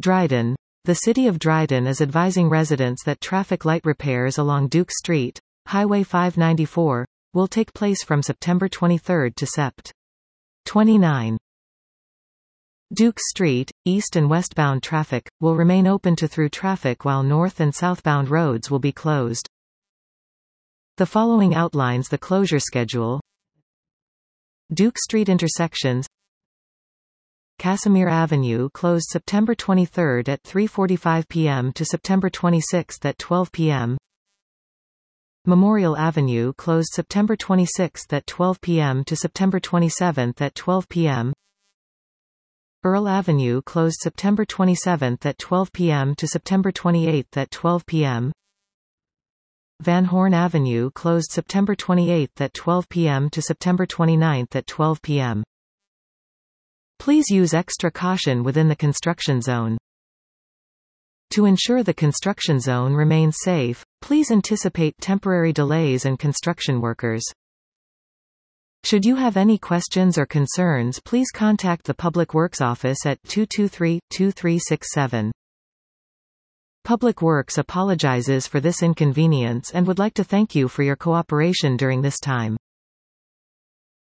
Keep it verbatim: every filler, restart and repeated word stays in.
Dryden. The City of Dryden is advising residents that traffic light repairs along Duke Street, Highway five ninety-four, will take place from September twenty-third to September twenty-ninth. Duke Street, east and westbound traffic, will remain open to through traffic while north and southbound roads will be closed. The following outlines the closure schedule. Duke Street intersections. Casimir Avenue closed September twenty-third at three forty-five p m to September twenty-sixth at twelve p m Memorial Avenue closed September twenty-sixth at twelve p m to September twenty-seventh at twelve p m Earl Avenue closed September twenty-seventh at twelve p m to September twenty-eighth at twelve p m Van Horn Avenue closed September twenty-eighth at twelve p m to September twenty-ninth at twelve p m Please use extra caution within the construction zone. To ensure the construction zone remains safe, please anticipate temporary delays and construction workers. Should you have any questions or concerns, please contact the Public Works Office at two two three, two three six seven. Public Works apologizes for this inconvenience and would like to thank you for your cooperation during this time.